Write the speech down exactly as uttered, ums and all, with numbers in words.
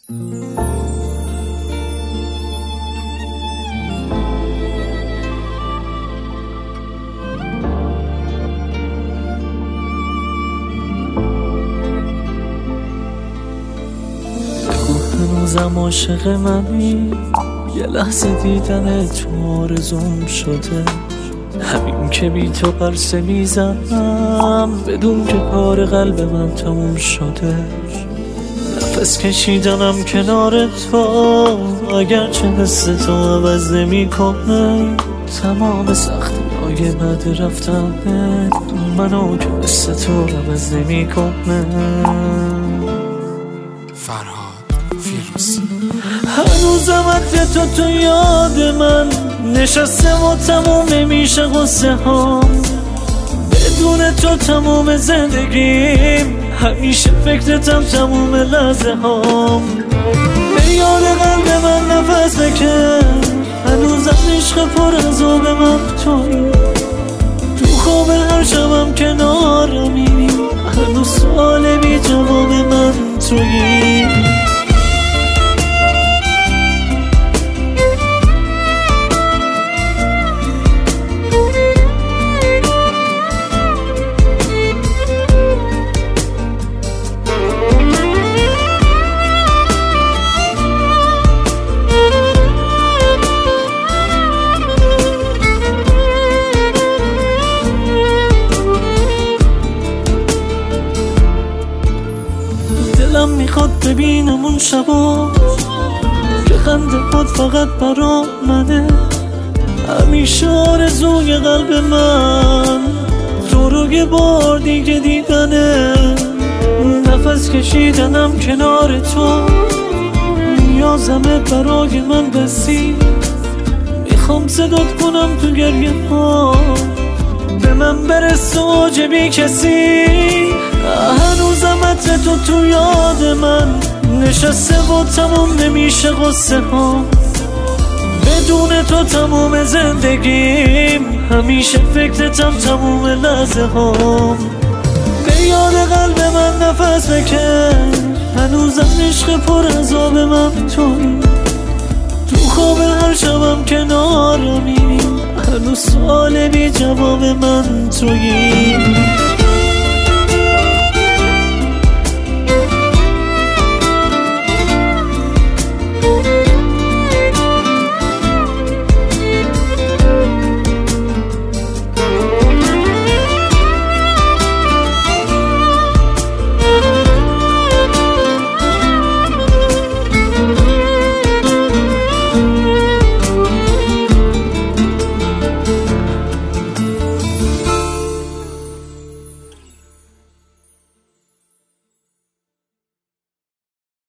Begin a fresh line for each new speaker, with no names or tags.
هنوزم عاشق منی، یه لحظه دیدن تو آرزوم شده، همین که بی تو قرصه میزنم بدون که کار قلب من تموم شده. نفس کشیدنم کنار تو اگرچه حس تو عوض نمی کنه، تمام سختی های بعد رفتنه منو که حس تو عوض نمی کنه.
فرهاد فیروزی.
هنوزم عطر تو تو یاد من نشسته و تموم نمیشه قصه ها، بدون تو تموم زندگیم همیشه فکرتم تموم لحظه هام. به یاد قلب من نفس بکن، هنوزم عشق پر از آب من تویی، تو خواب هر شبم کنارمی، هنوز سوال بی جواب من تویی. دلم میخواد ببینم اون شبا که خنده خود فقط برا منه، همیشه آرزوی قلب من تو رو یه بار دیگه دیدنه. نفس کشیدنم کنار تو نیازمه برای من بسی، میخوام صدات کنم تو گریه ها به من برسه اوج بی کسی. هنوزم عطر تو تو یاد من نشسته و تموم نمیشه قصه ها، بدون تو تموم زندگیم همیشه فکرتم تموم لحظه هام. به یاد قلب من نفس بکن، هنوزم عشق پر از آب من تویی، تو خواب هر شبم کنارمی، هنوز سوال بی جواب من تویی.